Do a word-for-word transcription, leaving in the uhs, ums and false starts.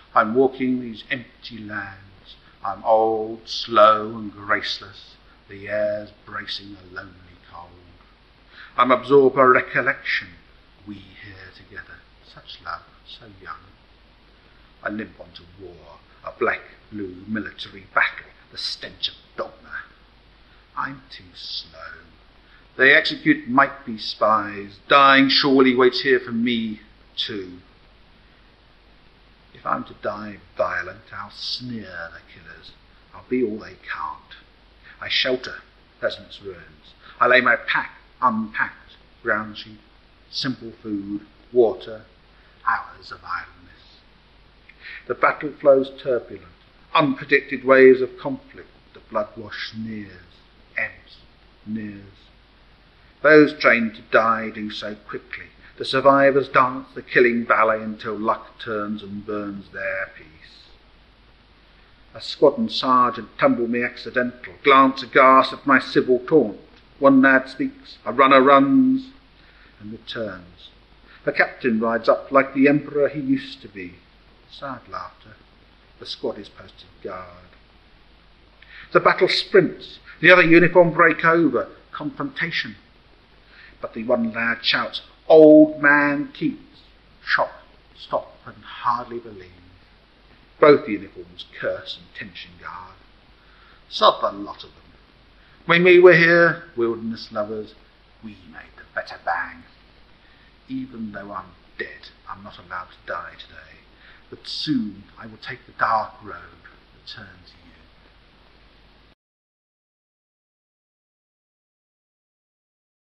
I'm walking these empty lands. I'm old, slow and graceless. The air's bracing a lonely cold. I'm absorbed by recollection. We here together, such love, so young. I limp onto war, a black-blue military battle, the stench of dogma. I'm too slow. They execute might-be spies. Dying surely waits here for me, too. If I'm to die violent, I'll sneer the killers. I'll be all they can't. I shelter peasants' ruins. I lay my pack unpacked, ground sheep, simple food, water, hours of idleness. The battle flows turbulent, unpredicted waves of conflict. The blood-wash nears, ebbs, nears. Those trained to die do so quickly. The survivors dance the killing ballet until luck turns and burns their peace. A squadron sergeant tumble me accidental, glance aghast at my civil taunt. One lad speaks, a runner runs and returns. The captain rides up like the emperor he used to be. Sad laughter. The squad is posted guard. The battle sprints. The other uniform break over. Confrontation. But the one lad shouts, "Old man Keats!" Shock, stop, and hardly believe. Both uniforms curse and tension guard. Sod the lot of them. When we were here, wilderness lovers, we made the better bang. Even though I'm dead, I'm not allowed to die today. But soon I will take the dark road that turns you.